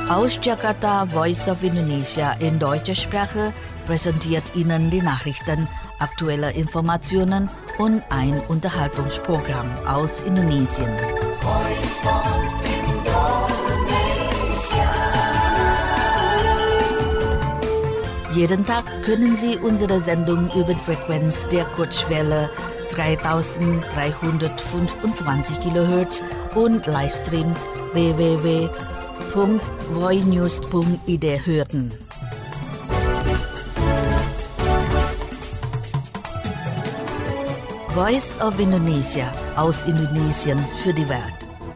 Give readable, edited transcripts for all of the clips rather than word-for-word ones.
Aus Jakarta, Voice of Indonesia in deutscher Sprache präsentiert Ihnen die Nachrichten, aktuelle Informationen und ein Unterhaltungsprogramm aus Indonesien. Jeden Tag können Sie unsere Sendung über die Frequenz der Kurzwelle 3325 kHz und Livestream www.voinews.id hören. Voice of Indonesia aus Indonesien für die Welt.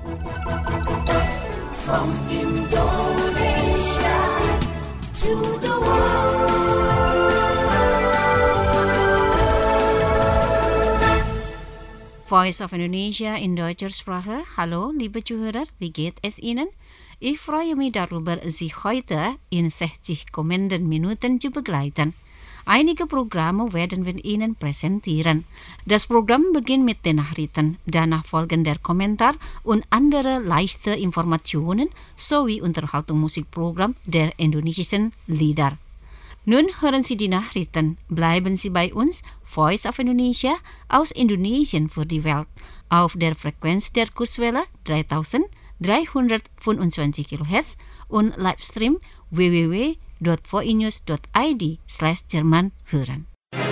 From Indonesia to the world. Voice of Indonesia in deutscher Sprache. Hallo, liebe Zuhörer, wie geht es Ihnen? Ich freue mich darüber, Sie heute in 60 kommenden Minuten zu begleiten. Einige Programme werden wir Ihnen präsentieren. Das Programm beginnt mit den Nachrichten, danach folgen der Kommentar und andere leichte Informationen sowie Unterhaltungsmusikprogramm der indonesischen Lieder. Nun hören Sie die Nachrichten. Bleiben Sie bei uns, Voice of Indonesia aus Indonesien für die Welt, auf der Frequenz der Kurzwelle 3325 kHz und Livestream www.voinews.id/Jerman hören.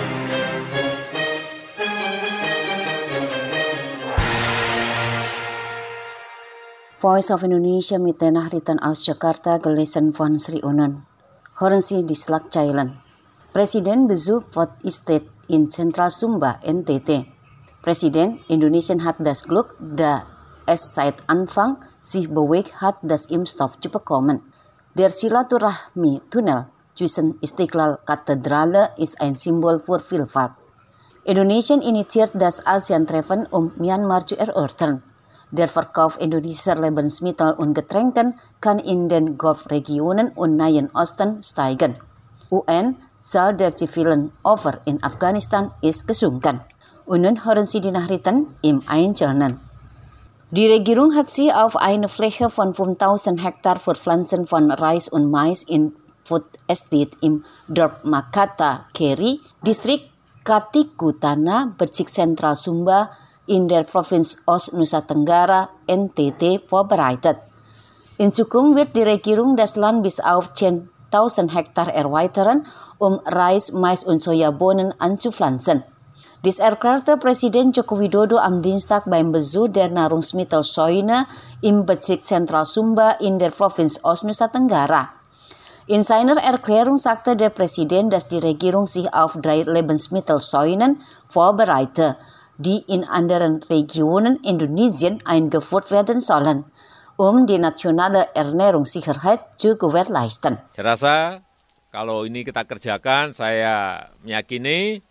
Voice of Indonesia mit den Nachrichten aus Jakarta gelesen von Sri Unan. Hören Sie die Schlagzeilen. Presiden besucht Food Estate in Central Sumba, NTT. Presiden Indonesian hat das Glück, da es seit Anfang sich bewegt hat, das Impfstoff zu bekommen. Der Silaturahmi-Tunnel zwischen Istiqlal-Kathedrale ist ein Symbol für Vielfalt. Indonesien initiiert das ASEAN-Treffen, um Myanmar zu erörtern. Der Verkauf indonesischer Lebensmittel und Getränken kann in den Golfregionen und Nahen Osten steigen. UN Zahl der zivilen Opfer in Afghanistan ist gesunken. Und nun hören Sie die Nachrichten im Einzelnen. Die Regierung hat sich auf eine Fläche von 5.000 Hektar für Pflanzen von Reis und Mais in Food Estate im Dorp Makata Keri, Distrik Katikutana, Bezirk Central Sumba, in der Provinz Ost-Nusa Tenggara, NTT, vorbereitet. In Zukunft wird die Regierung das Land bis auf 10.000 Hektar erweitern, um Reis, Mais und Sojabohnen anzupflanzen. Dies erklärte Presiden Joko Widodo am Dienstag beim Besuch der Nahrungsmittelscheune im Bezirk Central Sumba in der Provinz Ost-Nusa Tenggara. In seiner Erklärung sagte der Präsident, dass die Regierung sich auf 3 Lebensmittelscheunen vorbereite, die in anderen Regionen Indonesien eingeführt werden sollen, um die nationale Ernährungssicherheit zu gewährleisten. Saya rasa kalau ini kita kerjakan, saya meyakini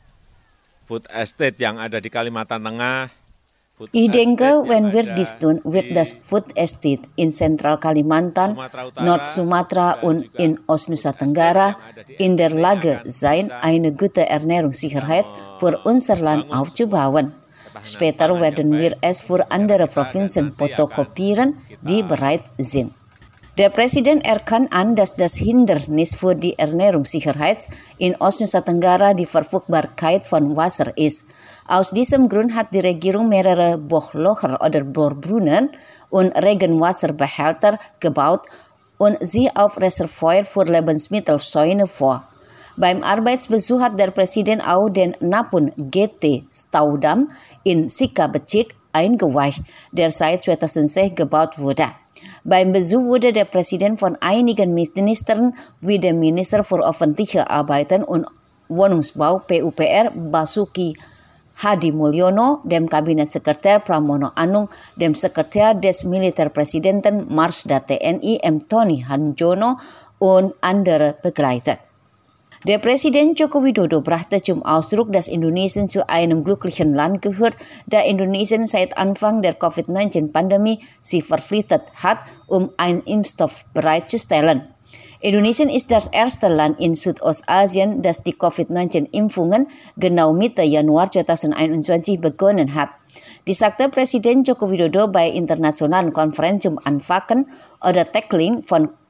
Food Estate yang ada di Kalimantan Tengah. Ich denke, wenn wir dies tun, wird das Food Estate in Zentral Kalimantan, Nord Sumatra und in Ost-Nusa Tenggara in der Lage sein, eine gute Ernährungssicherheit für unser Land aufzubauen. Später werden wir es für andere Provinzen fotokopieren, die bereit sind. Der Präsident erkannt an, dass das Hindernis für die Ernährungssicherheit in Ost-Nusa Tenggara die Verfügbarkeit von Wasser ist. Aus diesem Grund hat die Regierung mehrere Bohrlocher oder Bohrbrunnen und Regenwasserbehälter gebaut und sie auf Reservoir für Lebensmittelscheunen vor. Beim Arbeitsbesuch hat der Präsident auch den Napun GT Staudamm in Sika Bezirk eingeweiht, der seit 2006 gebaut wurde. Beim Besuch wurde der Präsident von einigen Ministern wie dem Minister für öffentliche Arbeiten und Wohnungsbau PUPR Basuki Hadi Mulyono, dem Kabinettssekretär Pramono Anung, dem Sekretär des Militärpräsidenten Marsda TNI M. Tony Hanjono und andere begleitet. Der Präsident Joko Widodo brachte zum Ausdruck, dass Indonesien zu einem glücklichen Land gehört, da Indonesien seit Anfang der Covid-19-Pandemie sich verpflichtet hat, um einen Impfstoff bereitzustellen. Indonesien ist das erste Land in Südostasien, das die Covid-19-Impfungen genau Mitte Januar 2021 begonnen hat. Dies sagte Presiden Joko Widodo bei internationalen Konferenz zum Anpacken oder Tackling von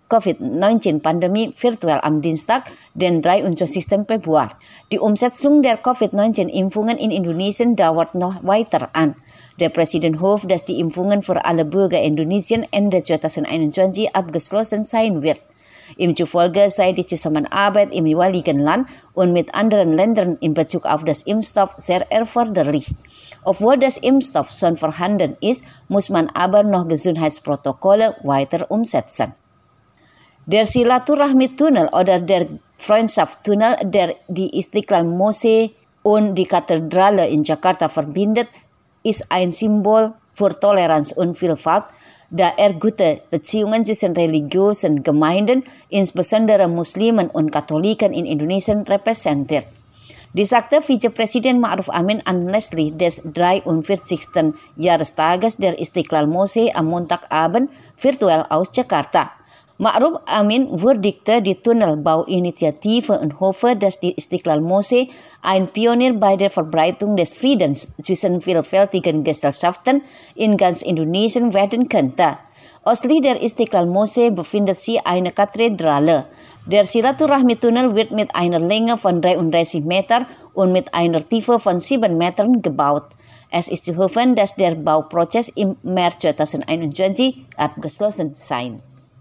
COVID-19-Pandemie virtuell am Dienstag, den 23. Februar. Die Umsetzung der COVID-19-Impfungen in Indonesien dauert noch weiter an. Der Präsident hofft, dass die Impfungen für alle Bürger Indonesien Ende 2021 abgeschlossen sein wird. Ihm zufolge sei die Zusammenarbeit im jeweiligen Land und mit anderen Ländern in Bezug auf das Impfstoff sehr erforderlich. Obwohl das Impfstoff schon vorhanden ist, muss man aber noch Gesundheitsprotokolle weiter umsetzen. Der Silaturahmi-Tunnel oder der Freundschaftstunnel, der die Istiqlal-Moschee und die Kathedrale in Jakarta verbindet, ist ein Symbol für Toleranz und Vielfalt, da er gute Beziehungen zwischen religiösen Gemeinden, insbesondere Muslimen und Katholiken in Indonesien repräsentiert. Dies sagte Vizepräsident Ma'ruf Amin anlässlich des 43. Jahrestages der Istiqlal-Moschee am Montagabend virtuell aus Jakarta. Ma'ruf Amin würdigte die Tunnelbauinitiative und hoffe, dass die Istiqlal-Moschee ein Pionier bei der Verbreitung des Friedens zwischen vielfältigen Gesellschaften in ganz Indonesien werden könnte. Östlich der Istiqlal-Moschee befindet sich eine Kathedrale. Der Silaturahmi-Tunnel wird mit einer Länge von 33 Meter und mit einer Tiefe von 7 Metern gebaut. Es ist zu hoffen, dass der Bauprozess im März 2021 abgeschlossen sein.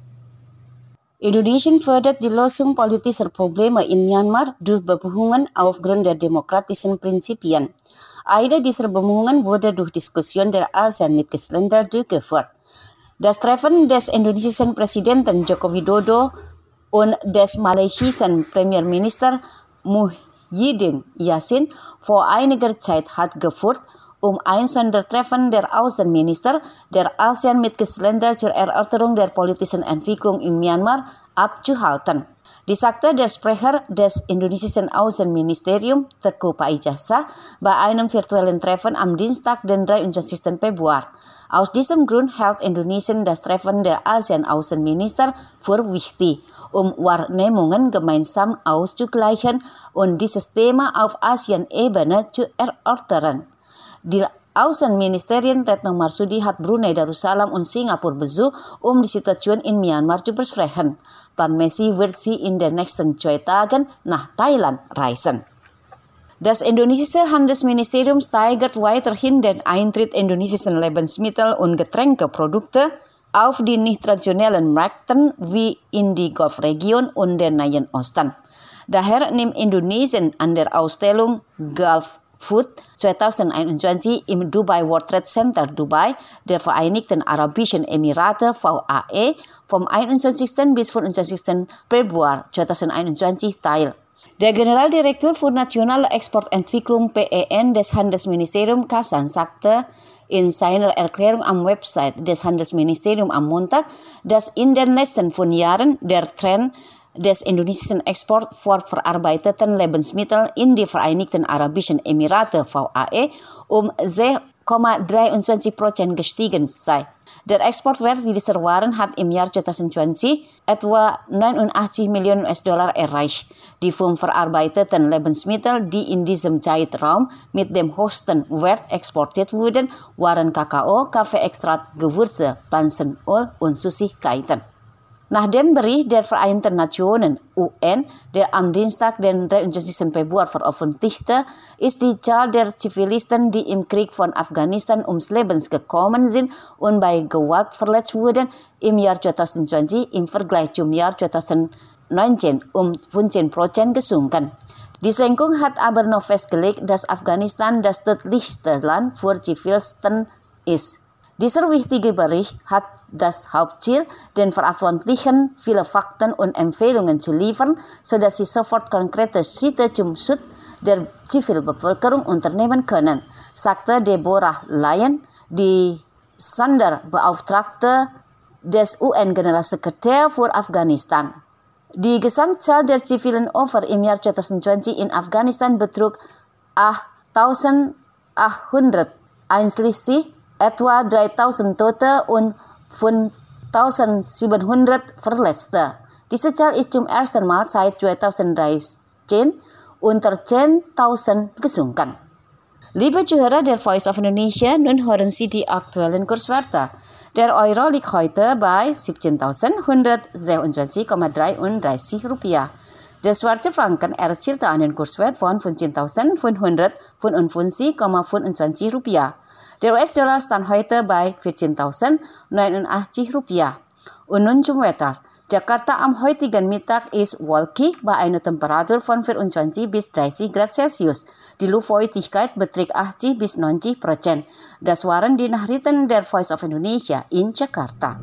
Indonesien fördert die Lösung politischer Probleme in Myanmar durch Bemühungen aufgrund der demokratischen Prinzipien. Eine dieser Bemühungen wurde durch Diskussion der ASEAN-Mitgliedsländer durchgeführt. Das Treffen des indonesischen Präsidenten Joko Widodo und des malaysischen Premierminister Muhyiddin Yassin vor einiger Zeit hat geführt, ein Sondertreffen der Außenminister der ASEAN-Mitgliedsländer zur Erörterung der politischen Entwicklung in Myanmar abzuhalten. Dies sagte der Sprecher des indonesischen Außenministeriums, Teguh Faizasyah, bei einem virtuellen Treffen am Dienstag, den 23. Februar. Aus diesem Grund hält Indonesien das Treffen der ASEAN-Außenminister für wichtig, Wahrnehmungen gemeinsam auszugleichen und dieses Thema auf ASEAN-Ebene zu erörtern. Die Außenministerien Retno Marsudi hat Brunei Darussalam und Singapur besucht, die Situation in Myanmar zu besprechen. Planmäßig wird sie in den nächsten 2 Tagen nach Thailand reisen. Das indonesische Handelsministerium steigert weiterhin den Eintritt indonesischen Lebensmittel- und Getränkeprodukte auf die nicht-traditionellen Märkten wie in die Golfregion und den Nahen Osten. Daher nimmt Indonesien an der Ausstellung Gulf Food 2021 im Dubai World Trade Center Dubai der Vereinigten Arabischen Emirate VAE vom 21. bis 25. Februar 2021 teil. Der Generaldirektor für nationale Exportentwicklung PEN des Handelsministeriums Kasan sagte in seiner Erklärung am Website des Handelsministeriums am Montag, dass in den letzten 5 Jahren der Trend des indonesischen Exports für verarbeiteten Lebensmittel in die Vereinigten Arabischen Emirate VAE 6,23% gestiegen sei. Der Exportwert dieser Waren hat im Jahr 2020 etwa 89 Millionen US-Dollar erreicht. Die 5 verarbeiteten Lebensmittel, die in diesem Zeitraum mit dem höchsten Wert exportiert wurden, waren Kakao, Kaffeeextrakt, Gewürze, Bansenöl und Süßigkeiten. Nach dem Bericht der Vereinten Nationen UN, der am Dienstag, den 23. Februar veröffentlichte, ist die Zahl der Zivilisten, die im Krieg von Afghanistan ums Leben gekommen sind und bei Gewalt verletzt wurden, im Jahr 2020 im Vergleich zum Jahr 2019 um 15% gesunken. Die Senkung hat aber noch festgelegt, dass Afghanistan das tödlichste Land für Zivilisten ist. Dieser wichtige Bericht hat das Hauptziel, den Verantwortlichen viele Fakten und Empfehlungen zu liefern, sodass sie sofort konkrete Schritte zum Schutz der Zivilbevölkerung unternehmen können, sagte Deborah Lyon, die Sonderbeauftragte des UN-Generalsekretärs für Afghanistan. Die Gesamtzahl der zivilen Opfer im Jahr 2020 in Afghanistan betrug 8.800, einschließlich etwa 3.000 Tote und 5.700 Verletzte. Diese Zahl ist zum ersten Mal seit 2013 unter 10.000 gesunken. Liebe Zuhörer der Voice of Indonesia, nun hören Sie die aktuellen Kurswörter. Der Euro liegt heute bei 17.126,33 Rupiah. Der Schweizer Franken erzielte einen Kurswert von 15.555,25 Rupiah. Der US-Dollar stand heute bei 14.089 Rupiah. Und nun zum Wetter. Jakarta am heutigen Mittag ist wolkig bei einer Temperatur von 24 bis 30 Grad Celsius. Die Luftfeuchtigkeit beträgt 80 bis 90%. Das waren die Nachrichten der Voice of Indonesia in Jakarta.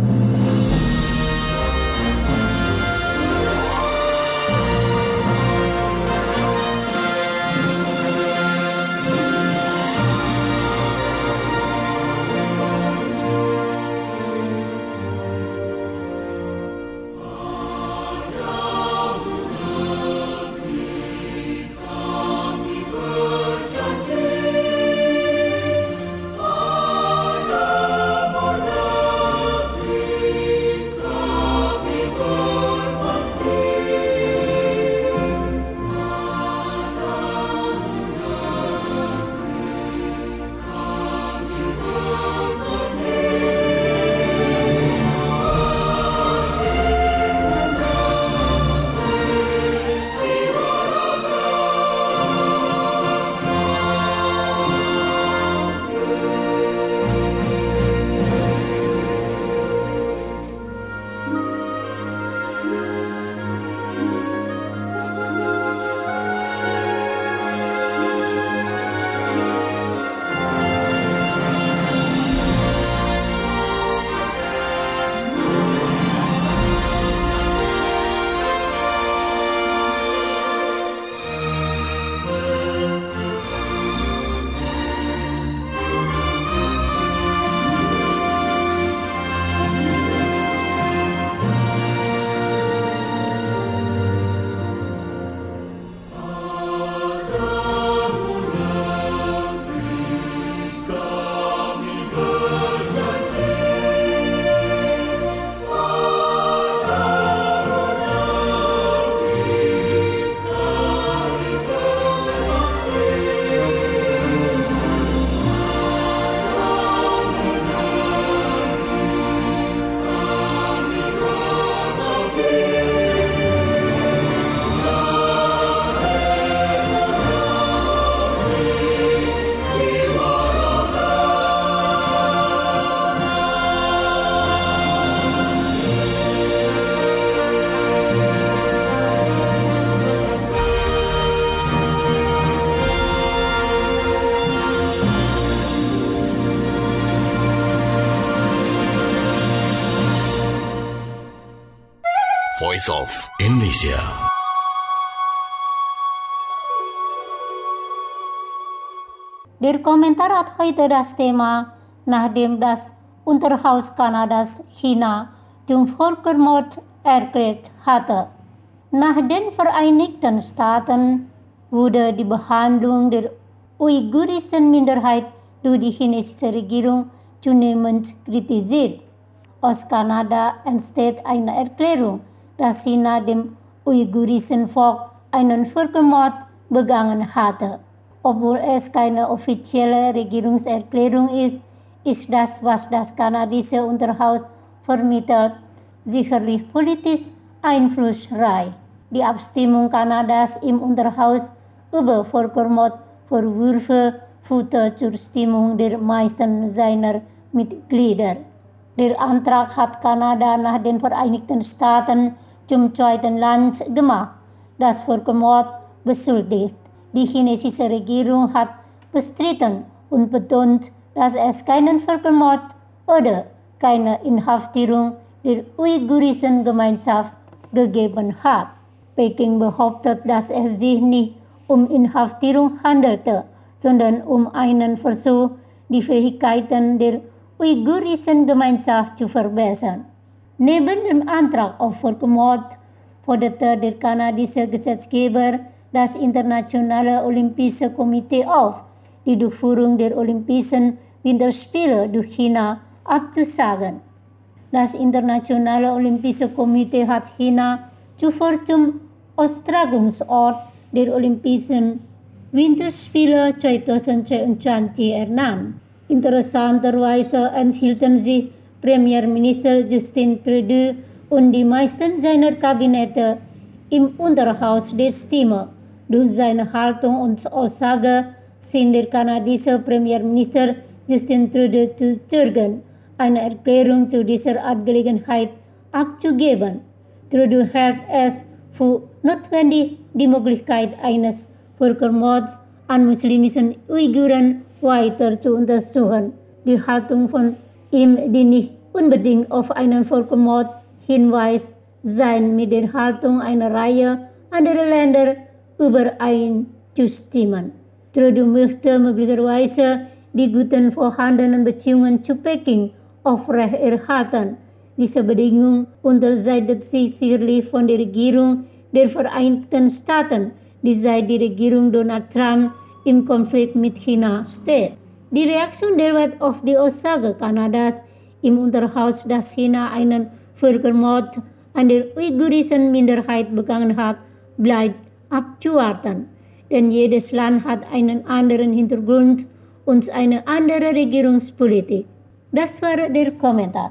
Voice of Indonesia. Der Kommentar hat heute das Thema, nachdem das Unterhaus Kanadas China zum Völkermord erklärt hatte. Nach den Vereinigten Staaten wurde die Behandlung der uigurischen Minderheit durch die chinesische Regierung zunehmend kritisiert. Aus Kanada entsteht eine Erklärung, dass China dem uigurischen Volk einen Völkermord begangen hatte. Obwohl es keine offizielle Regierungserklärung ist, ist das, was das kanadische Unterhaus vermittelt, sicherlich politisch einflussreich. Die Abstimmung Kanadas im Unterhaus über Völkermordvorwürfe führte zur Stimmung der meisten seiner Mitglieder. Der Antrag hat Kanada nach den Vereinigten Staaten zum zweiten Land gemacht, das Völkermord beschuldigt. Die chinesische Regierung hat bestritten und betont, dass es keinen Völkermord oder keine Inhaftierung der uigurischen Gemeinschaft gegeben hat. Peking behauptet, dass es sich nicht um Inhaftierung handelte, sondern um einen Versuch, die Fähigkeiten der uigurischen Gemeinschaft zu verbessern. Neben dem Antrag auf Völkermord forderte der kanadische Gesetzgeber das Internationale Olympische Komitee auf, die Durchführung der Olympischen Winterspiele durch China abzusagen. Das Internationale Olympische Komitee hat China zuvor zum Austragungsort der Olympischen Winterspiele 2022 ernannt. Interessanterweise enthielten sich Premierminister Justin Trudeau und die meisten seiner Kabinette im Unterhaus der Stimme. Durch seine Haltung und Aussage sind der kanadische Premierminister Justin Trudeau zu zögern, eine Erklärung zu dieser Angelegenheit abzugeben. Trudeau hält es für notwendig, die Möglichkeit eines Völkermords an muslimischen Uiguren weiter zu untersuchen. Die Haltung von ihm, die nicht unbedingt auf einen Völkermord hinweist, sei mit der Haltung einer Reihe anderer Länder übereinzustimmen. Trudeau möchte möglicherweise die guten vorhandenen Beziehungen zu Peking aufrechterhalten. Diese Bedingung unterscheidet sich sicherlich von der Regierung der Vereinigten Staaten, die seit die Regierung Donald Trump im Konflikt mit China steht. Die Reaktion der Welt auf die Aussage Kanadas im Unterhaus, dass China einen Völkermord an der uigurischen Minderheit begangen hat, bleibt abzuwarten. Denn jedes Land hat einen anderen Hintergrund und eine andere Regierungspolitik. Das war der Kommentar.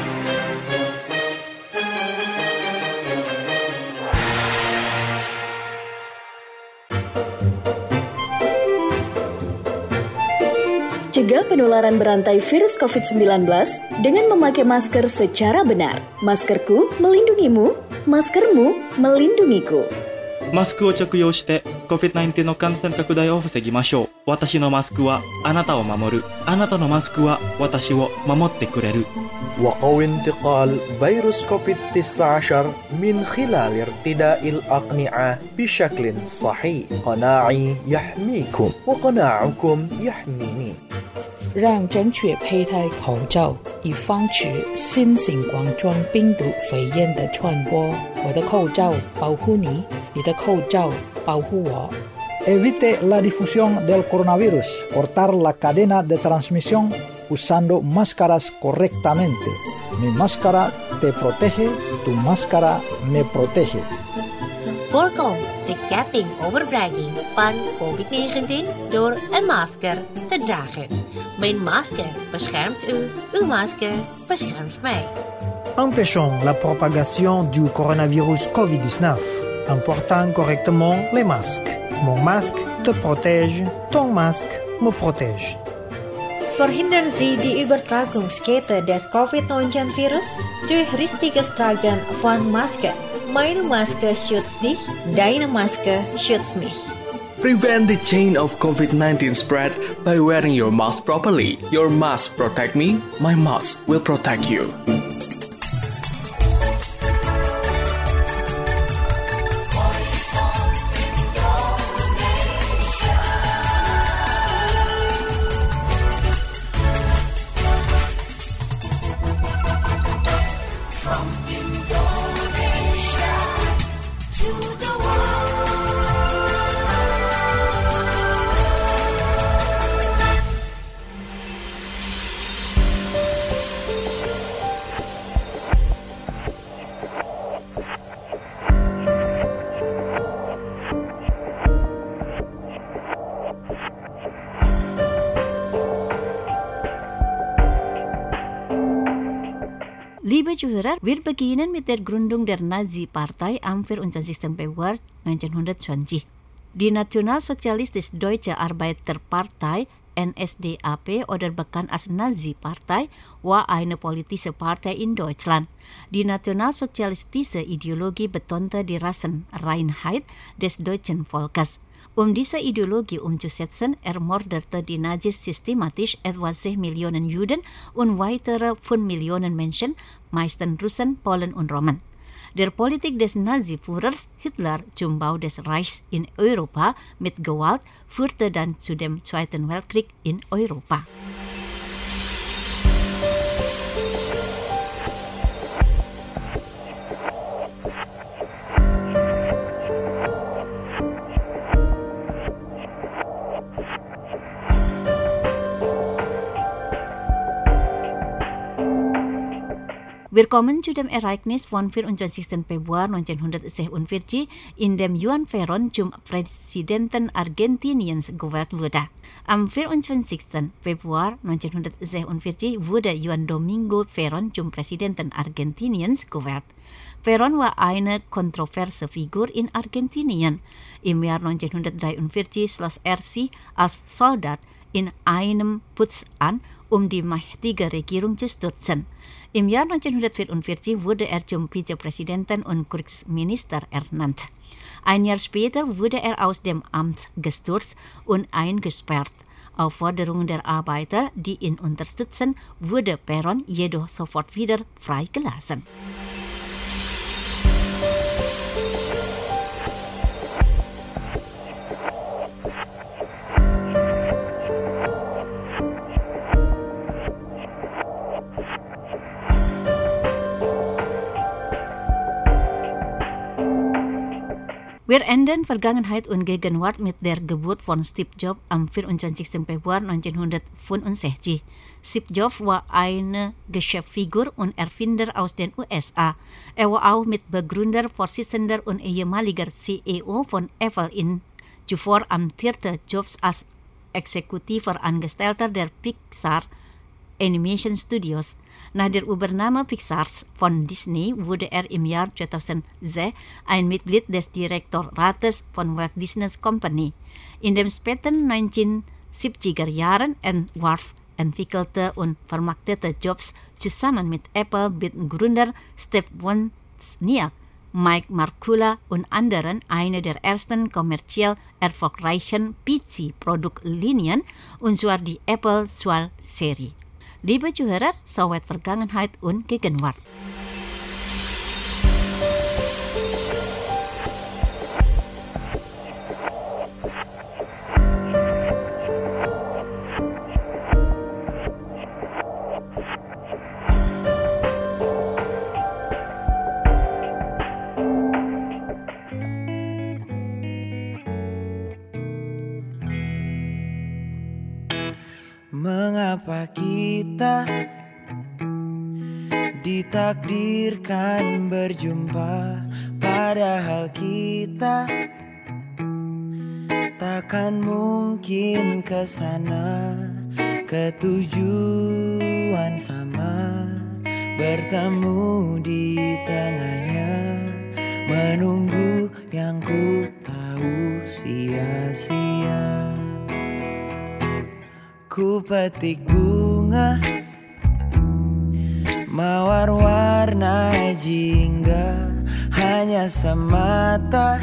Cegah penularan berantai virus COVID-19 dengan memakai masker secara benar. Maskerku melindungimu, maskermu melindungiku. マスクを着用して COVID-19 の感染拡大を防ぎましょう。私のマスクはあなたを守る。あなたのマスクは私を守ってくれる。 وقوي انتقال فيروس كوفيد-19 من خلال ارتداء الأقنعة بشكل صحيح. قناعي يحميكم وقناعكم يحميني. 让正确佩戴口罩，以防止新型冠状病毒肺炎的传播。我的口罩保护你，你的口罩保护我。 Evite la difusión del coronavirus. Cortar la cadena de transmisión usando máscaras correctamente. Mi máscara te protege, tu máscara me protege. Voorkom de getting overdraging van COVID-19 door een masker te dragen. Mijn masker beschermt u, uw masker beschermt mij. Empêchons la propagation du coronavirus COVID-19 en portant correctement les masques. Mon masque te protège, ton masque me protège. Verhindern Sie die Übertragungskette des COVID-19-Virus durch richtiges Tragen von Masken. Meine Maske schützt dich, deine Maske schützt mich. Prevent the chain of COVID-19 spread by wearing your mask properly. Your mask protect me, my mask will protect you. Liebe Zuhörer, wir beginnen mit der Gründung der Nazi-Partei am 24. Februar 1920. Die Nationalsozialistisch-Deutsche Arbeiterpartei NSDAP oder bekannt als Nazi-Partei war eine politische Partei in Deutschland. Die nationalsozialistische Ideologie betonte die Rassenreinheit des deutschen Volkes. Um diese Ideologie umzusetzen, ermordete die Nazis systematisch etwa 6 Millionen Juden und weitere 5 Millionen Menschen, meistens Russen, Polen und Romen. Der Politik des Nazi-Führers Hitler zum Bau des Reichs in Europa mit Gewalt führte dann zu dem Zweiten Weltkrieg in Europa. Willkommen zu dem Ereignis von 24. Februar 1946, in dem Juan Perón zum Präsidenten Argentiniens gewählt wurde. Am 24. Februar 1946 wurde Juan Domingo Perón zum Präsidenten Argentiniens gewählt. Perón war eine kontroverse Figur in Argentinien. Im Jahr 1943 schloss er sich als Soldat in einem Putsch an, um die mächtige Regierung zu stürzen. Im Jahr 1944 wurde er zum Vizepräsidenten und Kriegsminister ernannt. Ein Jahr später wurde er aus dem Amt gestürzt und eingesperrt. Auf Forderung der Arbeiter, die ihn unterstützen, wurde Perón jedoch sofort wieder freigelassen. Wir enden Vergangenheit und Gegenwart mit der Geburt von Steve Jobs am 24. Februar 1965. Steve Jobs war eine Geschäftsfigur und Erfinder aus den USA. Er war auch Mitbegründer, Vorsitzender und ehemaliger CEO von Apple. Zuvor amtierte Jobs als exekutiver Angestellter der Pixar Animation Studios. Nach der Übernahme Pixars von Disney wurde er im Jahr 2006 ein Mitglied des Direktorrates von Walt Disney Company. In den späten 1970er Jahren entwarf, entwickelte und vermarktete Jobs zusammen mit Apple-Mitgründer Steve Wozniak, Mike Markula und anderen eine der ersten kommerziell erfolgreichen PC-Produktlinien, und zwar die Apple II-Serie. Liebe Zuhörer, soweit Vergangenheit und Gegenwart. Mengapa kita ditakdirkan berjumpa, padahal kita takkan mungkin ke sana, ke tujuan sama, bertemu di tengahnya, menunggu yang ku tahu sia-sia. Ku petik bunga mawar warna jingga, hanya semata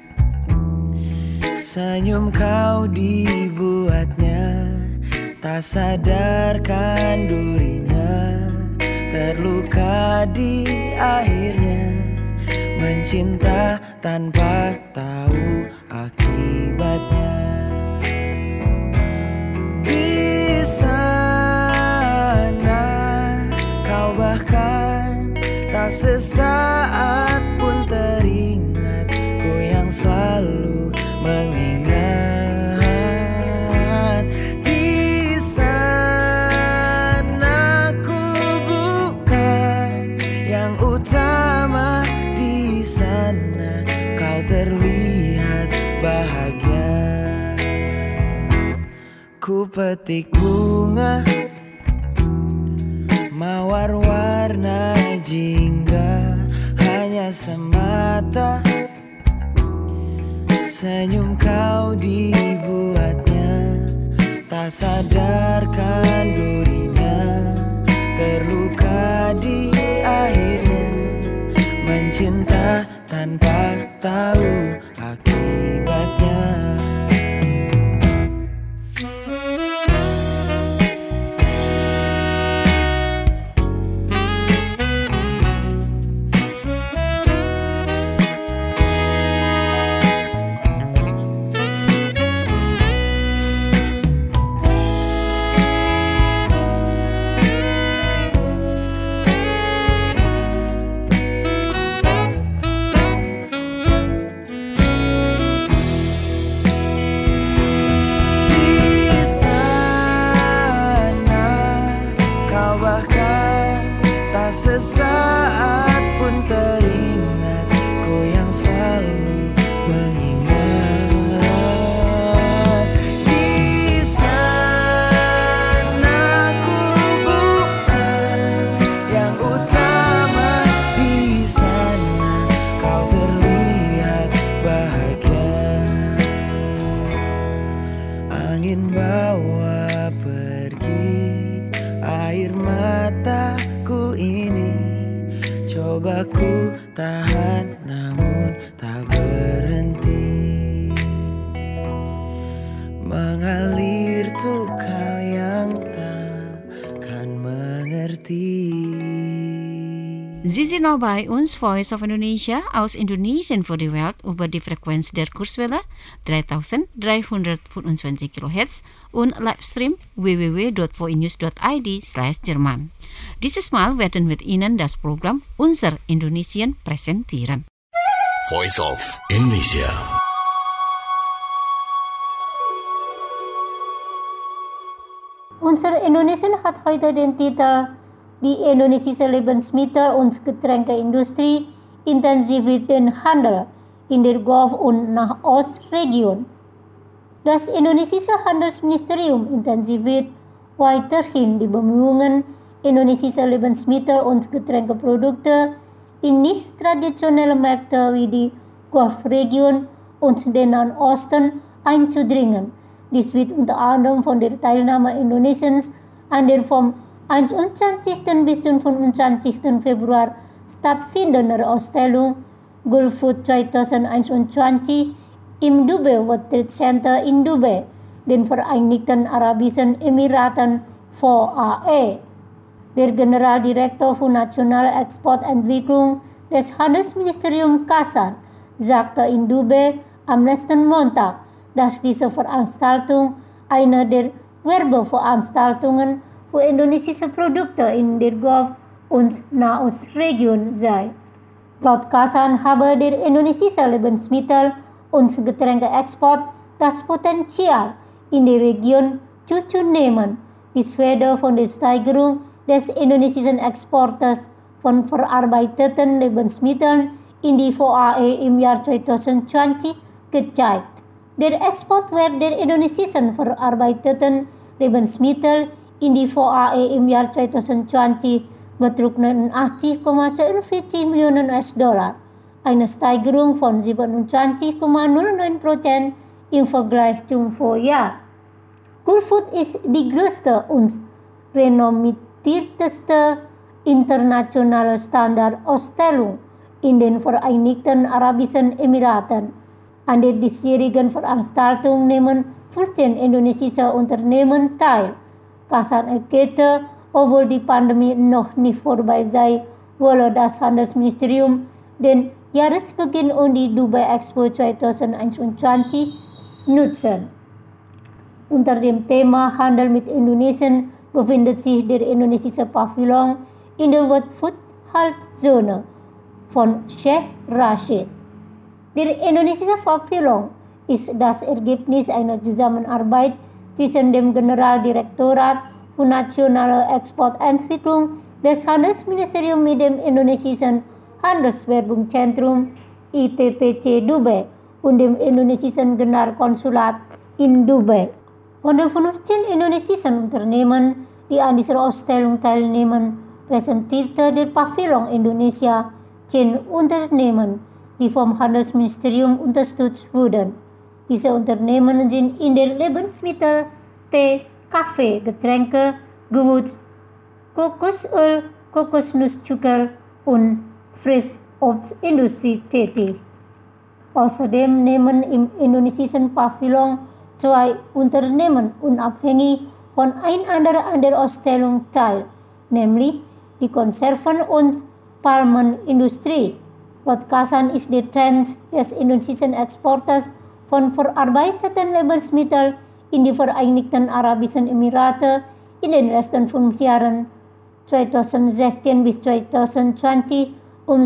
senyum kau dibuatnya, tak sadarkan durinya, terluka di akhirnya, mencinta tanpa tahu akibatnya. Tak sesaat pun teringat, ku yang selalu mengingat. Di sana ku bukan yang utama, di sana kau terlihat bahagia. Ku petik bunga mawar warna jingga, hanya semata senyum kau dibuatnya, tak sadarkan durinya, terluka di akhirnya, mencinta tanpa tahu akibatnya. Tak sesaat pun teringat ku yang selalu mengingat. Di sana ku bukan yang utama, di sana kau terlihat bahagia. Angin bawa pergi air mataku ini, coba ku tahan namun tak berhenti mengalir tuh kau yang takkan mengerti. Sie sind noch bei uns, Voice of Indonesia, aus Indonesien für die Welt über die Frequenz der Kurzwelle 3325 kHz und Livestream www.voinews.id/Jerman. Dieses Mal werden wir Ihnen das Programm Unser Indonesien präsentieren. Voice of Indonesia. Unser Indonesien hat heute den Titel Die indonesische Lebensmittel- und Getränkeindustrie intensiviert den Handel in der Golf- und Nahostregion. Das indonesische Handelsministerium intensiviert weiterhin die Bemühungen, indonesische Lebensmittel- und Getränkeprodukte in nicht traditionelle Märkte wie die Golfregion und den Nahen Osten einzudringen. Dies wird unter anderem von der Teilnahme Indonesiens an der vom 21. bis zum 25. Februar stattfindenden Ausstellung Gulfood 2021 im Dubai World Trade Center in Dubai, den Vereinigten Arabischen Emiraten VAE. Der Generaldirektor für nationale Exportentwicklung des Handelsministeriums Kasan sagte in Dubai am letzten Montag, dass diese Veranstaltung eine der Werbeveranstaltungen für indonesische Produkte in der Golf- und Nahostregion sei. Laut Kasan habe der indonesische Lebensmittel- und Getränkeexport das Potenzial in der Region zuzunehmen. Dies werde von der Steigerung des indonesischen Exportes von verarbeiteten Lebensmitteln in die VAE im Jahr 2020 gezeigt. Der Exportwert der indonesischen verarbeiteten Lebensmittel in die VAE im Jahr 2020 betrug 89,42 Millionen US-Dollar, eine Steigerung von 27,09% im Vergleich zum Vorjahr. Gulfood ist die größte und renommierteste internationale Standardausstellung in den Vereinigten Arabischen Emiraten. An der diesjährigen Veranstaltung nehmen 14 indonesische Unternehmen teil. Kasan erklärte, obwohl die Pandemie noch nicht vorbei sei, wolle das Handelsministerium den Jahresbeginn und die Dubai Expo 2021 nutzen. Unter dem Thema Handel mit Indonesien befindet sich der indonesische Pavillon in der World Food Health Zone von Sheikh Rashid. Der indonesische Pavillon ist das Ergebnis einer Zusammenarbeit zwischen dem Generaldirektorat für nationale Exportentwicklung des Handelsministeriums mit dem indonesischen Handelswerbungszentrum ITPC Dubai und dem indonesischen Generalkonsulat in Dubai. Von den 15 indonesischen Unternehmen, die an dieser Ausstellung teilnehmen, präsentierte der Pavillon Indonesia 10 Unternehmen, die vom Handelsministerium unterstützt wurden. Diese Unternehmen sind in der Lebensmittel-, Tee-, Kaffee-, Getränke-, Gewürz-, Kokosöl-, Kokosnusszucker und Frischobstindustrie tätig. Außerdem nehmen im indonesischen Pavillon 2 Unternehmen unabhängig voneinander an der Ausstellung teil, nämlich die Konserven- und Palmenindustrie. Laut Kasan ist der Trend des indonesischen Exporters von verarbeiteten Lebensmitteln in die Vereinigten Arabischen Emirate in den letzten 5 Jahren 2016 bis 2020 um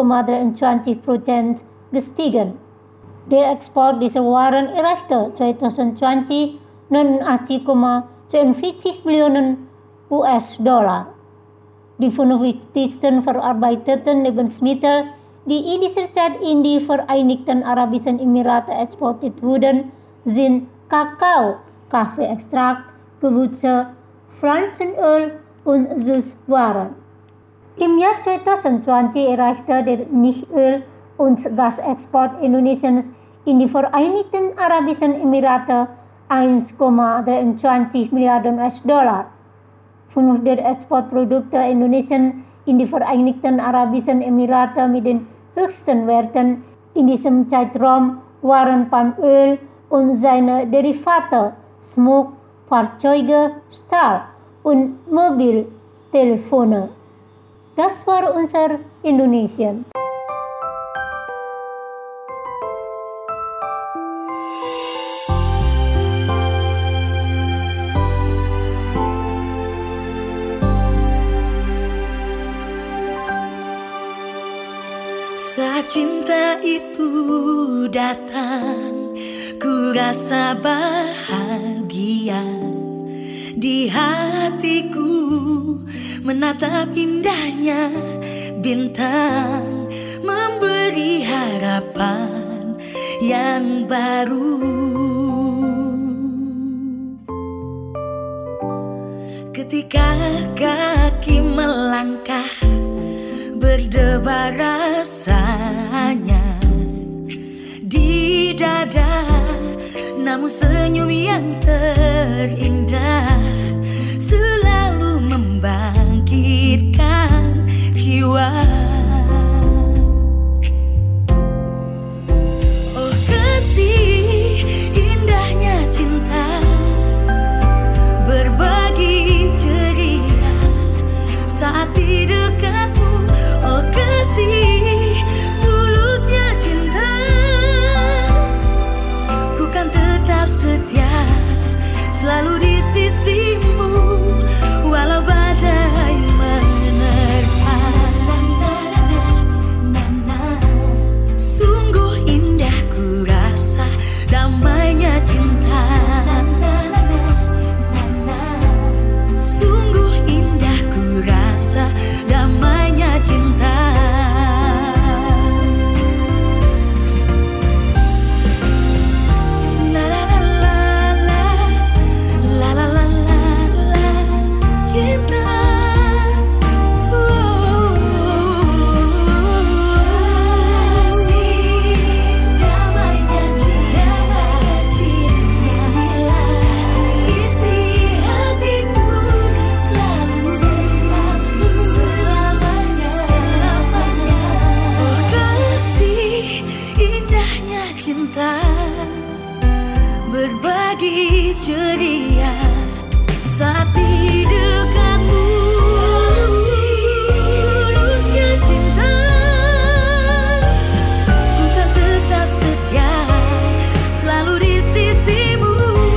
6,23% gestiegen. Der Export dieser Waren erreichte 2020 89,42 Millionen US-Dollar. Die wichtigsten verarbeiteten Lebensmittel, die in dieser Zeit in die Vereinigten Arabischen Emirate exportiert wurden, sind Kakao, Kaffeeextrakt, Gewürze, Pflanzenöl und Süßwaren. Im Jahr 2020 erreichte der Nicht-Öl- und Gasexport Indonesiens in die Vereinigten Arabischen Emirate 1,23 Milliarden US-Dollar. Von der Exportprodukte Indonesien in die Vereinigten Arabischen Emirate mit den höchsten Werten in diesem Zeitraum waren Palmöl und seine Derivate, Smog, Fahrzeuge, Stahl und Mobiltelefone. Das war unser Indonesien. Saat cinta itu datang, ku rasa bahagia di hatiku, menatap indahnya bintang, memberi harapan yang baru. Ketika kaki melangkah, berdebar rasanya di dada, namun senyum yang terindah selalu membangkitkan jiwa. Oh kasih, indahnya cinta, berbagi ceria saat di dekatmu. Oh kasih, tulusnya cinta, ku kan tetap setia, selalu di sisimu, walau badai menerpa. Sungguh indah ku rasa damainya cinta. Sungguh indah ku rasa damainya cinta. La la la la la, la la la la la, cinta. Damainya cinta, isi hatiku selalu selamanya. Oh kasih, indahnya cinta, berbagi ceria saat di dekatmu. Tulusnya cinta, ku kan tetap setia, selalu di sisimu.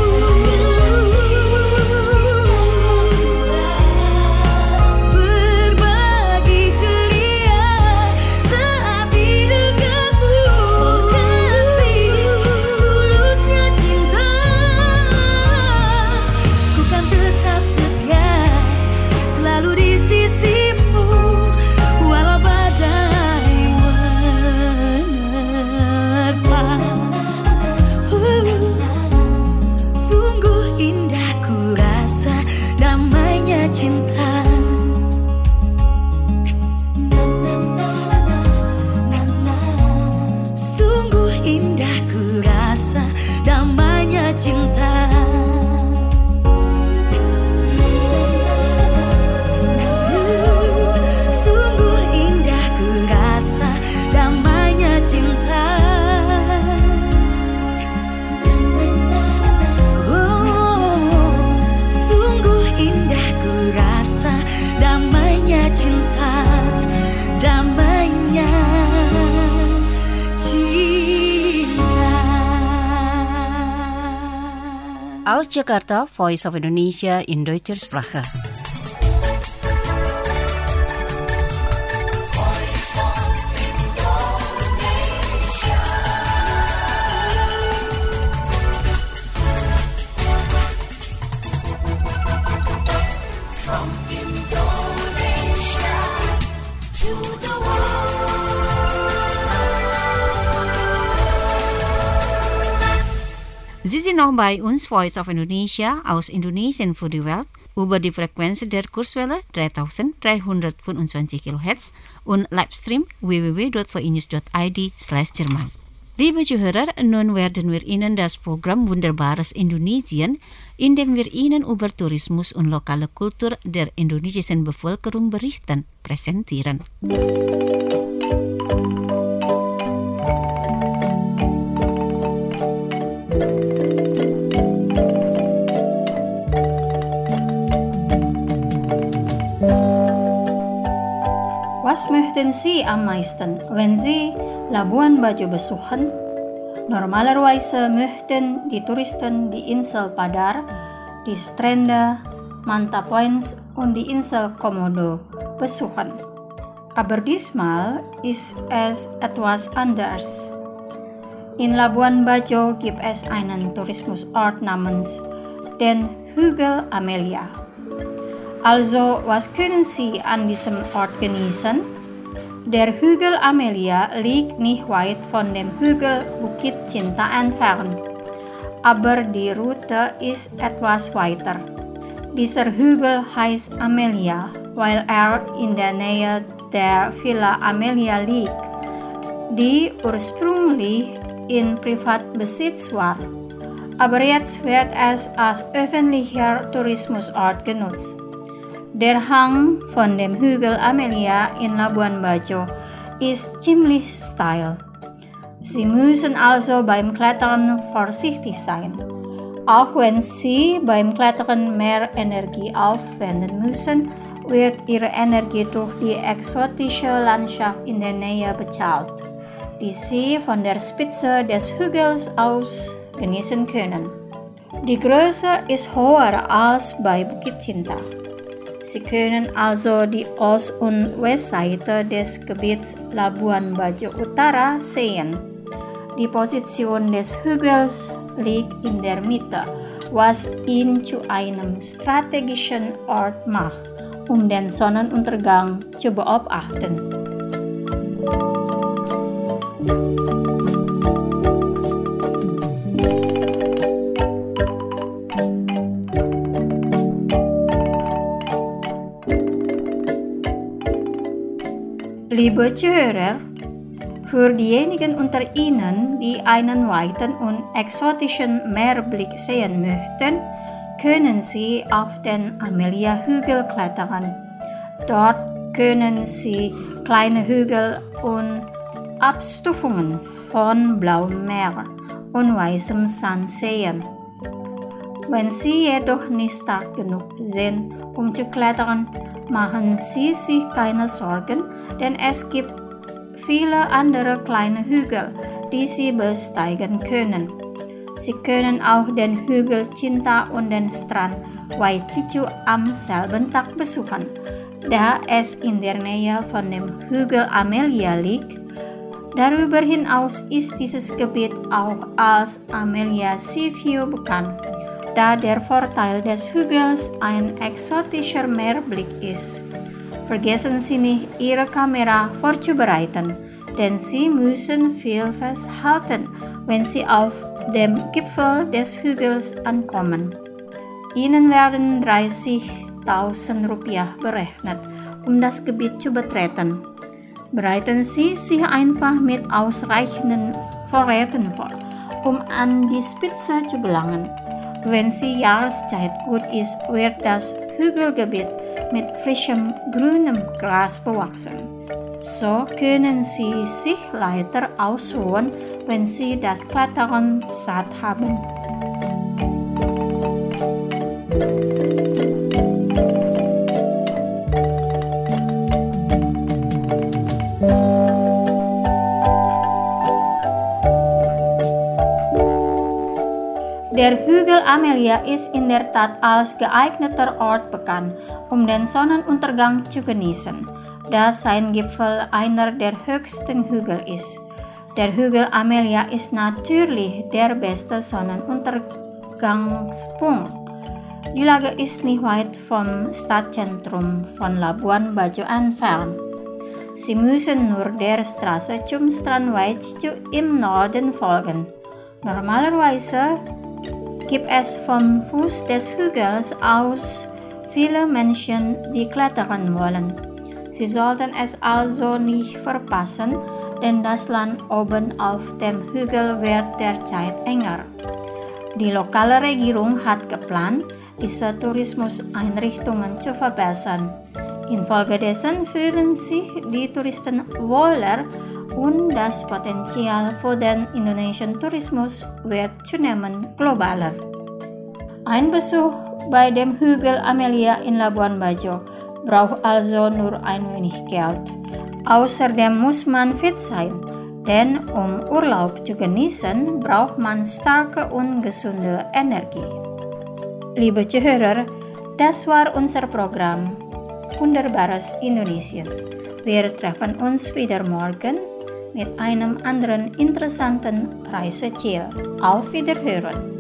Berbagi ceria saat di dekatmu. Oh kasih, tulusnya cinta, ku kan tetap setia, selalu di sisimu, walau badai menerpa. Sungguh indah ku rasa damainya cinta. Sungguh indah ku rasa damainya cinta. Sungguh indah ku rasa damainya cinta. Oh, sungguh indah ku rasa damainya cinta. Damainya cinta. Aus Jakarta, Voice of Indonesia in Deutscher Sprache. From Indonesia Sie sind noch bei uns, Voice of Indonesia, aus Indonesien für die Welt, über die Frequenz der Kurzwelle 3325 kHz und Livestream www.voinews.id/Jerman. Liebe Zuhörer, nun werden wir Ihnen das Programm Wunderbares Indonesien, in dem wir Ihnen über Tourismus und lokale Kultur der indonesischen Bevölkerung berichten, präsentieren. Was möchten Sie am meisten, wenn Sie Labuan Bajo besuchen? Normalerweise möchten die Touristen die Insel Padar, die Strände, Manta Points und die Insel Komodo besuchen. Aber diesmal ist es etwas anders. In Labuan Bajo gibt es einen Tourismusort namens den Hügel Amelia. Also, was können Sie an diesem Ort genießen? Der Hügel Amelia liegt nicht weit von dem Hügel Bukit Cinta entfernt, aber die Route ist etwas weiter. Dieser Hügel heißt Amelia, weil er in der Nähe der Villa Amelia liegt, die ursprünglich in Privatbesitz war. Aber jetzt wird es als öffentlicher Tourismusort genutzt. Der Hang von dem Hügel Amelia in Labuan Bajo ist ziemlich steil. Sie müssen also beim Klettern vorsichtig sein. Auch wenn Sie beim Klettern mehr Energie aufwenden müssen, wird Ihre Energie durch die exotische Landschaft in der Nähe bezahlt, die Sie von der Spitze des Hügels aus genießen können. Die Größe ist höher als bei Bukit Cinta. Sie können also die Ost- und Westseite des Gebiets Labuan Bajo Utara sehen. Die Position des Hügels liegt in der Mitte, was ihn zu einem strategischen Ort macht, um den Sonnenuntergang zu beobachten. Liebe Zuhörer, für diejenigen unter Ihnen, die einen weiten und exotischen Meerblick sehen möchten, können Sie auf den Amelia-Hügel klettern. Dort können Sie kleine Hügel und Abstufungen von blauem Meer und weißem Sand sehen. Wenn Sie jedoch nicht stark genug sind, um zu klettern, machen Sie sich keine Sorgen, denn es gibt viele andere kleine Hügel, die Sie besteigen können. Sie können auch den Hügel Cinta und den Strand Waiticu am selben Tag besuchen, da es in der Nähe von dem Hügel Amelia liegt. Darüber hinaus ist dieses Gebiet auch als Amelia Sea View bekannt, da der Vorteil des Hügels ein exotischer Meerblick ist. Vergessen Sie nicht, Ihre Kamera vorzubereiten, denn Sie müssen viel festhalten, wenn Sie auf dem Gipfel des Hügels ankommen. Ihnen werden 30.000 Rupiah berechnet, um das Gebiet zu betreten. Bereiten Sie sich einfach mit ausreichenden Vorräten vor, um an die Spitze zu gelangen. Wenn die Jahreszeit gut ist, wird das Hügelgebiet mit frischem grünem Gras bewachsen. So können Sie sich leichter ausruhen, wenn Sie das Klettern satt haben. Der Hügel Amelia ist in der Tat als geeigneter Ort bekannt, um den Sonnenuntergang zu genießen, da sein Gipfel einer der höchsten Hügel ist. Der Hügel Amelia ist natürlich der beste Sonnenuntergangspunkt. Die Lage ist nicht weit vom Stadtzentrum von Labuan Bajo entfernt. Sie müssen nur der Straße zum Strand Waiticu im Norden folgen. Normalerweise gibt es vom Fuß des Hügels aus viele Menschen, die klettern wollen. Sie sollten es also nicht verpassen, denn das Land oben auf dem Hügel wird derzeit enger. Die lokale Regierung hat geplant, diese Tourismuseinrichtungen zu verbessern. Infolgedessen fühlen sich die Touristen wohler und das Potenzial für den indonesiischen Tourismus wird zunehmend globaler. Ein Besuch bei dem Hügel Amelia in Labuan Bajo braucht also nur ein wenig Geld. Außerdem muss man fit sein, denn um Urlaub zu genießen, braucht man starke und gesunde Energie. Liebe Zuhörer, das war unser Programm Wunderbares Indonesien. Wir treffen uns wieder morgen mit einem anderen interessanten Reiseziel. Auf Wiederhören!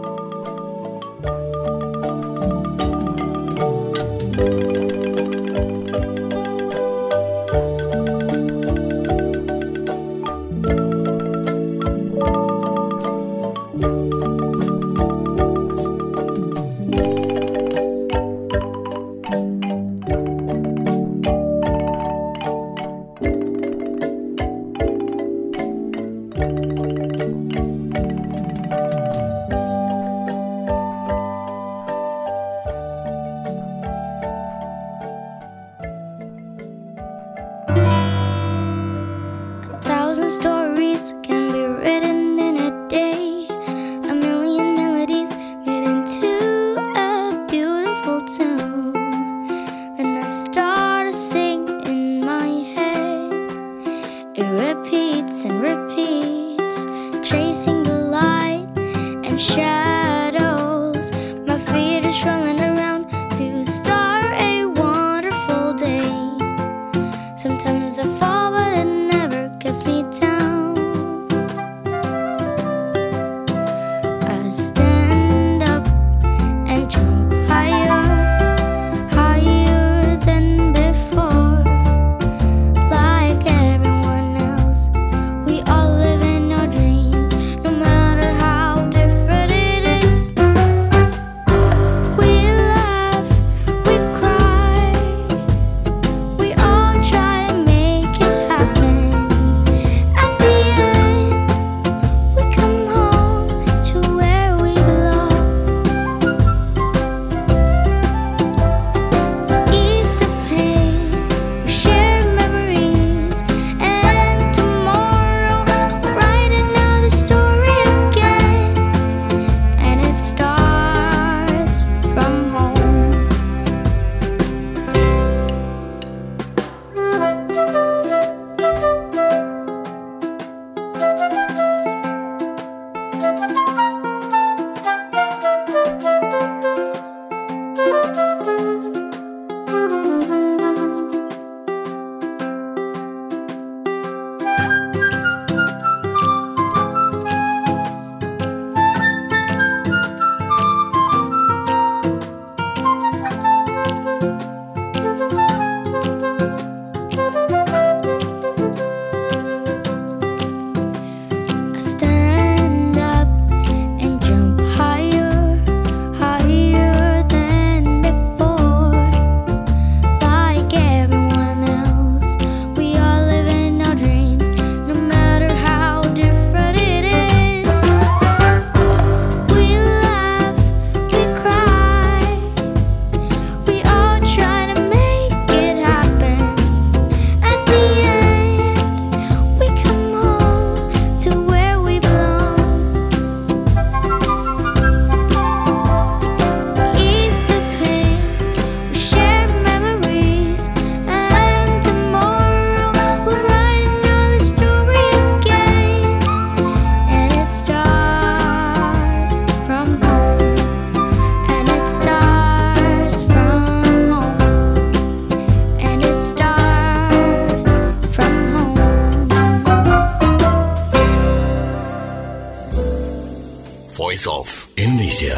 Voice of Indonesia.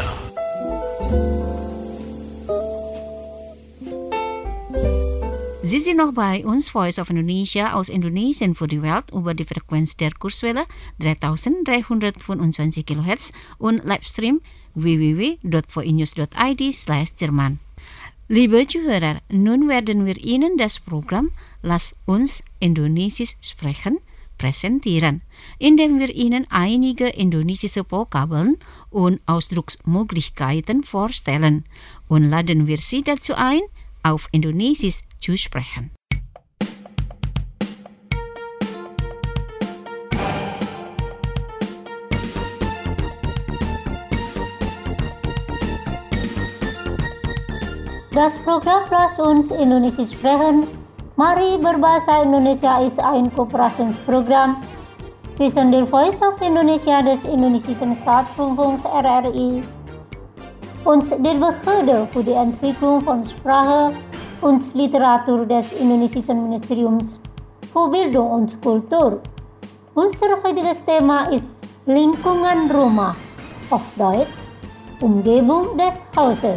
Sie sind noch bei uns, Voice of Indonesia aus Indonesien für die Welt über die Frequenz der Kurzwelle 3325 kHz und Livestream www.voinews.id/Jerman. Liebe Zuhörer, nun werden wir Ihnen das Programm Lass uns Indonesisch sprechen präsentieren, indem wir Ihnen einige indonesische Vokabeln und Ausdrucksmöglichkeiten vorstellen und laden wir Sie dazu ein, auf Indonesisch zu sprechen. Das Programm Lass uns Indonesisch sprechen. Mari berbahasa Indonesia ist ein Kooperationsprogramm zwischen der Voice of Indonesia des Indonesischen Staatsrundfunks RRI und der Behörde für die Entwicklung von Sprache und Literatur des Indonesischen Ministeriums für Bildung und Kultur. Unser heutiges Thema ist Lingkungan Rumah, auf Deutsch Umgebung des Hauses.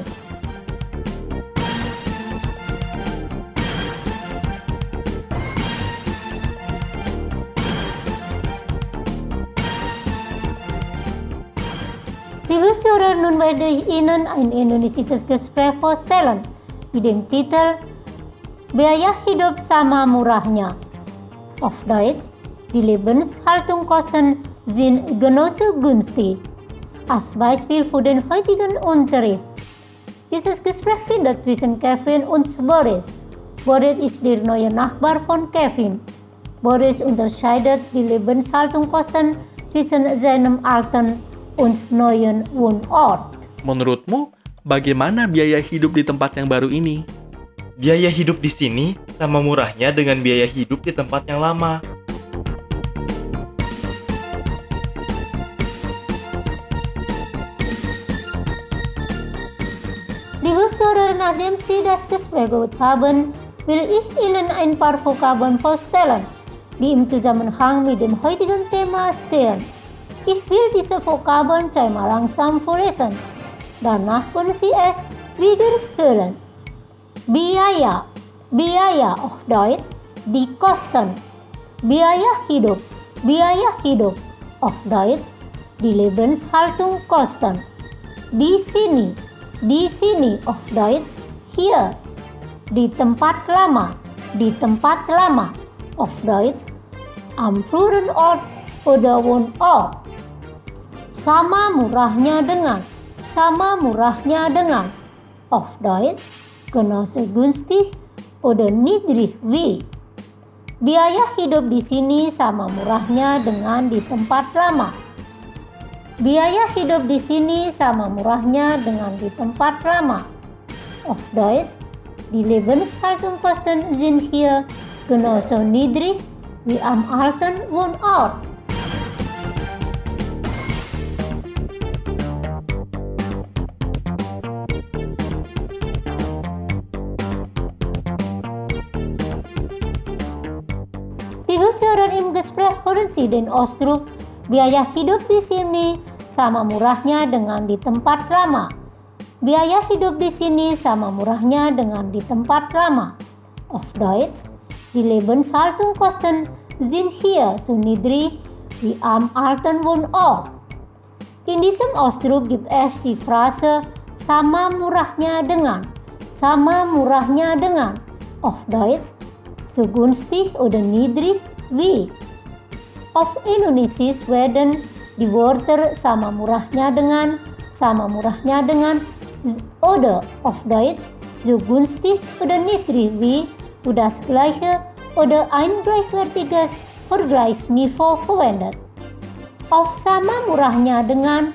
Liebe Zuhörer, nun werde ich Ihnen ein indonesisches Gespräch vorstellen mit dem Titel Biaya hidup sama murahnya. Auf Deutsch, die Lebenshaltungskosten sind genauso günstig. Als Beispiel für den heutigen Unterricht. Dieses Gespräch findet zwischen Kevin und Boris. Boris ist der neue Nachbar von Kevin. Boris unterscheidet die Lebenshaltungskosten zwischen seinem alten und neuen Wohnort. Menurutmu, bagaimana biaya hidup di tempat yang baru ini? Biaya hidup di sini sama murahnya dengan biaya hidup di tempat yang lama. Liebe Zuhörer, nachdem Sie das Gespräch gehört haben, will ich Ihnen ein paar Vokabeln vorstellen, die im Zusammenhang mit dem heutigen Thema stehen. Ich will diese Vokabeln zweimal langsam vorlesen. Danach können Sie es wiederholen. Biaya, biaya auf Deutsch, die Kosten. Biaya hidup auf Deutsch, die Lebenshaltungskosten. Di sini auf Deutsch, hier. Di tempat lama auf Deutsch, am früheren Ort oder Wohnort. Sama murahnya dengan, auf Deutsch, genauso günstig oder niedrig wie. Biaya hidup di sini sama murahnya dengan di tempat lama. Biaya hidup di sini sama murahnya dengan di tempat lama. Auf Deutsch, die Lebenshaltungskosten sind hier genauso niedrig wie am alten Wohnort. Liebe Zuhörer, im Gespräch hören Sie den Ausdruck biaya hidup di sini sama murahnya dengan di tempat lama. Biaya hidup di sini sama murahnya dengan di tempat lama. Auf Deutsch, die Lebenshaltungskosten sind hier so niedrig wie am alten Wohnort. In diesem Ausdruck gibt es die Phrase sama murahnya dengan. Auf Deutsch, so günstig oder niedrig wie. Auf Indonesisch werden die Wörter sama murahnya dengan oder auf Deutsch so günstig oder niedrig wie für das gleiche oder ein gleichwertiges Vergleichsniveau verwendet. Auf sama murahnya dengan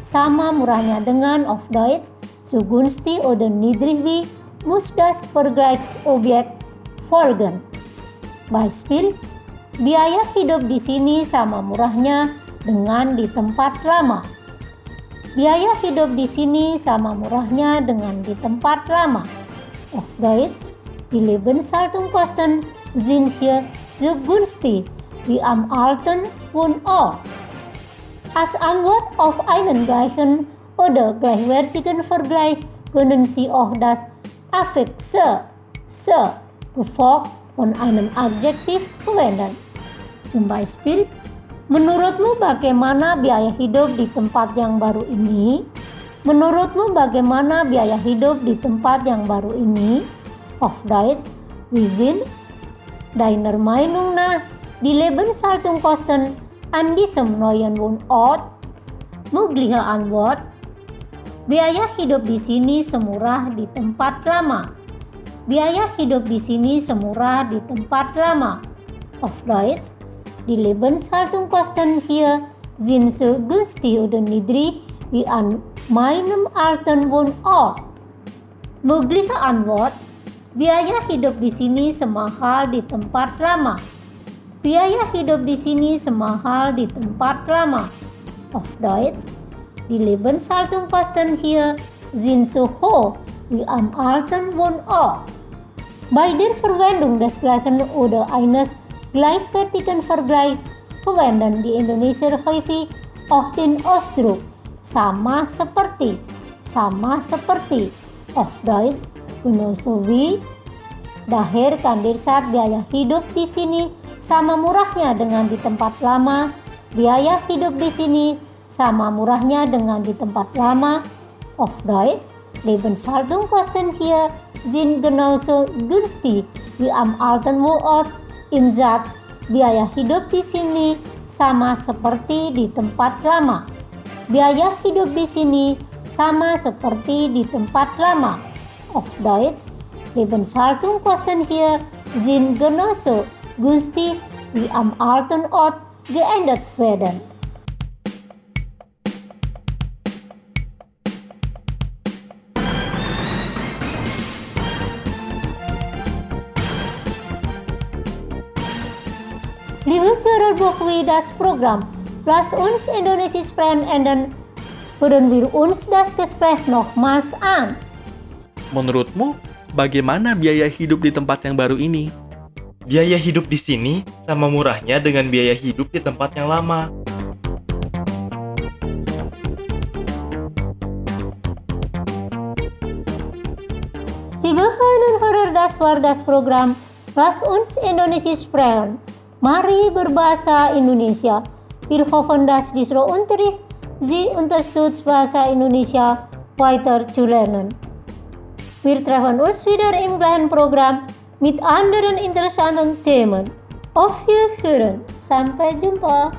auf Deutsch so günstig oder niedrig wie muss das Vergleichsobjekt folgen. Beispiel, biaya hidup di sini sama murahnya dengan di tempat lama. Biaya hidup di sini sama murahnya dengan di tempat lama. Auf Deutsch, die Lebenshaltungskosten sind hier so günstig wie am alten Wohnort. Als Antwort auf einen gleichen oder gleichwertigen Vergleich können Sie auch das Affekt se gefolgt von einem Adjektiv verwenden. Zum Beispiel, menurutmu bagaimana biaya hidup di tempat yang baru ini? Menurutmu bagaimana biaya hidup di tempat yang baru ini? Of Deutsch, within deiner Meinung nach die Lebenshaltungskosten an diesem neuen Wohnort? Mögliche Antwort: biaya hidup di sini semurah di tempat lama. Biaya hidup di sini semurah di tempat lama. Of Deutsch, die Lebenshaltungskosten hier sind so günstig oder niedrig wie an meinem alten Wohnort. Mögliche Antwort: biaya hidup di sini semahal di tempat lama. Biaya hidup di sini semahal di tempat lama. Of Deutsch, die Lebenshaltungskosten hier sind so hoch wie am alten Wohnort. Bei der Verwendung des gleichen oder eines gleichwertigen Vergleichs verwenden die Indonesier häufig auch den Ausdruck sama seperti. Of Deutsch, genauso wie. Daher kan saat biaya hidup di sini sama murahnya dengan di tempat lama. Biaya hidup di sini sama murahnya dengan di tempat lama. Of Deutsch, Lebenshaltungskosten hier sind genauso günstig wie am alten Wohnort. Im Satz, biaya hidup di sini sama seperti di tempat lama. Biaya hidup di sini sama seperti di tempat lama. Of Deutsch, Lebenshaltungskosten hier sind genauso günstig wie am alten Ort geändert werden. Liebe Zuhörer, bevor das Programm Lass uns Indonesia sprechen enden, hören wir uns das Gespräch nochmals an. Menurutmu, bagaimana biaya hidup di tempat yang baru ini? Biaya hidup di sini sama murahnya dengan biaya hidup di tempat yang lama. Liebe Hörerinnen und Hörer, das war das Programm Lass uns Indonesia sprechen. Mari berbahasa Indonesia. Wir hoffen, dass dieser Unterricht Sie unterstützt, Bahasa Indonesia weiter zu lernen. Wir treffen uns wieder im gleichen Programm mit anderen interessanten Themen. Auf Wiederhören. Sampai jumpa.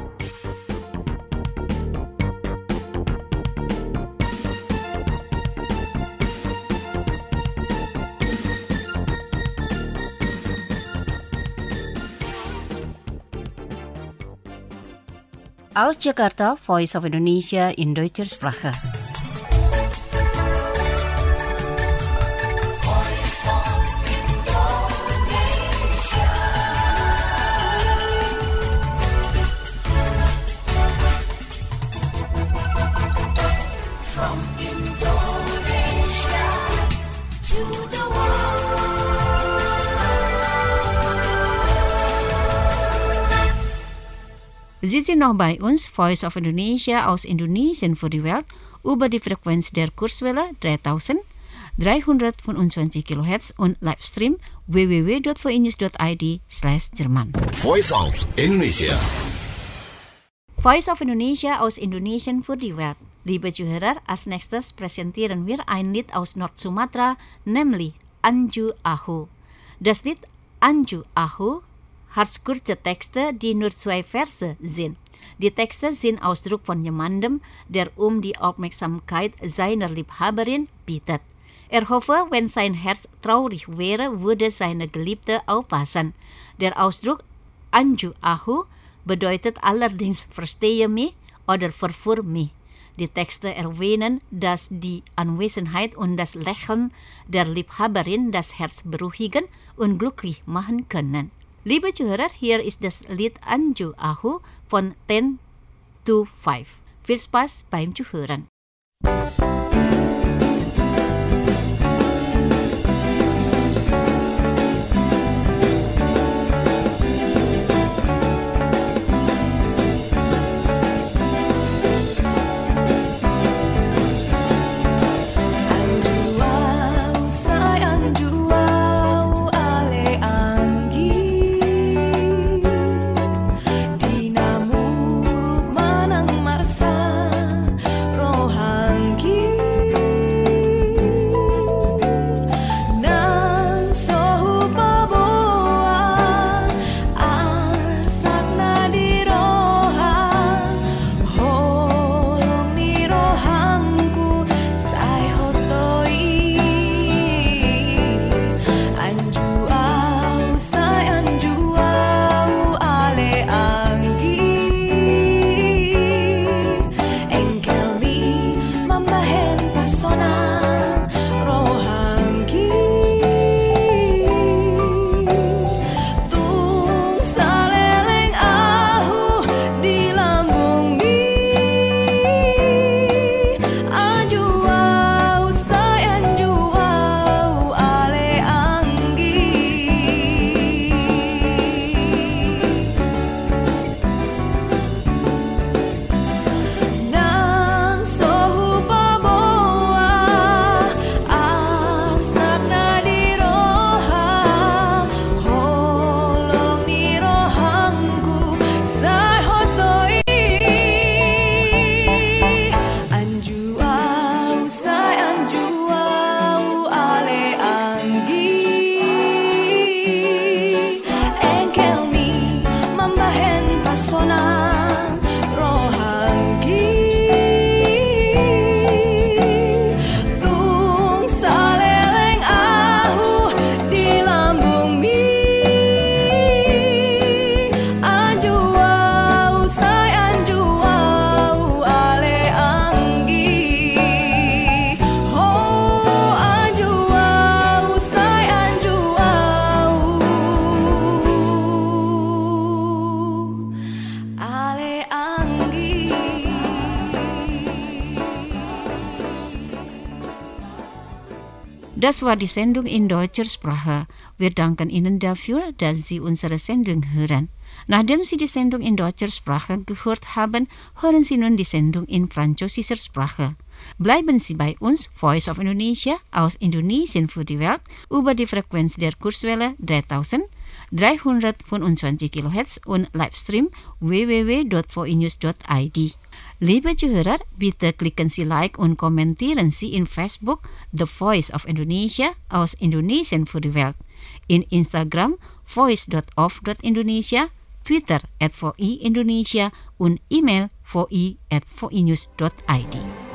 Aus Jakarta, Voice of Indonesia in Deutscher Sprache. Sie sind noch bei uns, Voice of Indonesia aus Indonesien für die Welt, über die Frequenz der Kurzwelle 3325 kHz und Livestream www.voinews.id/Jerman. Voice of Indonesia. Voice of Indonesia aus Indonesien für die Welt. Liebe Zuhörer, als nächstes präsentieren wir ein Lied aus Nord-Sumatra, nämlich Anju Ahu. Das Lied Anju Ahu hat kurze Texte, die nur 2 Verse sind. Die Texte sind Ausdruck von jemandem, der die Aufmerksamkeit seiner Liebhaberin bittet. Hoffe, wenn sein Herz traurig wäre, würde seine Geliebte aufpassen. Der Ausdruck Anju Ahu bedeutet allerdings verstehe mich oder verführe mich. Die Texte erwähnen, dass die Anwesenheit und das Lächeln der Liebhaberin das Herz beruhigen und glücklich machen können. Liebe Zuhörer, hier ist das Lied Anju Ahu von 10 to 5. Viel Spaß beim Zuhören. Rohanki Das war die Sendung in deutscher Sprache. Wir danken Ihnen dafür, dass Sie unsere Sendung hören. Nachdem Sie die Sendung in deutscher Sprache gehört haben, hören Sie nun die Sendung in französischer Sprache. Bleiben Sie bei uns, Voice of Indonesia, aus Indonesien für die Welt, über die Frequenz der Kurzwelle 3325 kHz und Livestream www.voinews.id. Liebe Zuhörer, bitte klicken Sie Like und kommentieren Sie in Facebook The Voice of Indonesia aus Indonesien für die Welt, in Instagram voice.of.indonesia, Twitter @VOI Indonesia und E-Mail voi@voinews.id.